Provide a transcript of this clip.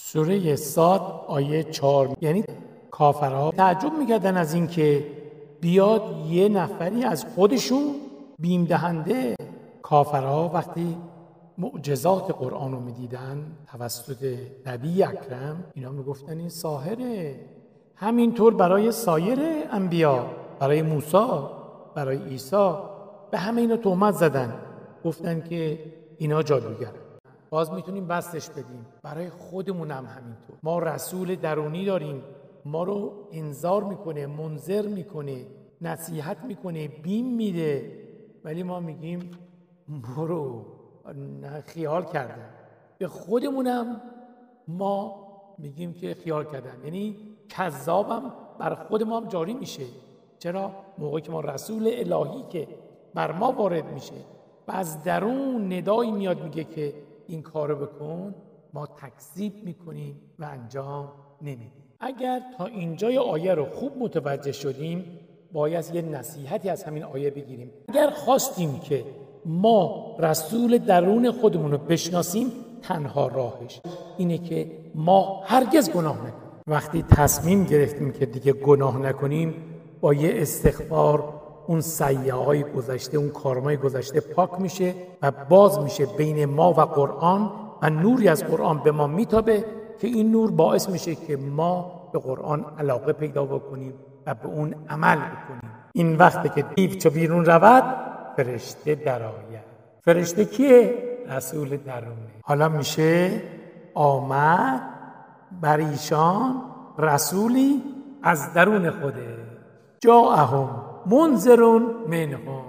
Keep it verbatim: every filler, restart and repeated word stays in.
سوره صاد آیه چهار، یعنی کافرها تعجب میکردن از این که بیاد یه نفری از خودشون بیم دهنده. کافرها وقتی معجزات قرآن رو میدیدن توسط نبی اکرم، اینا میگفتن این ساحره. همینطور برای سایر انبیا، برای موسی، برای عیسی، به همه اینا تهمت زدن، گفتن که اینا جادوگرن. باز میتونیم بستش بدیم برای خودمون هم همینطور. ما رسول درونی داریم، ما رو انذار میکنه، منذر میکنه، نصیحت میکنه، بیم میده، ولی ما میگیم برو، نه خیال کردن. به خودمونم ما میگیم که خیال کردن، یعنی کذابم بر خود ما هم جاری میشه. چرا؟ موقعی که ما رسول الهی که بر ما وارد میشه و از درون ندایی میاد میگه که این کارو بکن، ما تکذیب میکنیم و انجام نمیدیم. اگر تا اینجای آیه رو خوب متوجه شدیم، باید یه نصیحتی از همین آیه بگیریم. اگر خواستیم که ما رسول درون خودمون رو بشناسیم، تنها راهش اینه که ما هرگز گناه نکنیم. وقتی تصمیم گرفتیم که دیگه گناه نکنیم، با یه استغفار اون سیئه‌های گذشته، اون کارهای گذشته پاک میشه و باز میشه بین ما و قرآن و نوری از قرآن به ما میتابه که این نور باعث میشه که ما به قرآن علاقه پیدا بکنیم و به اون عمل بکنیم. این وقتی که دیو چو بیرون رود، فرشته درآید. فرشته کیه؟ رسول درونه. حالا میشه آمد بر ایشان رسولی از درون خوده، جاءهم منذر منهم.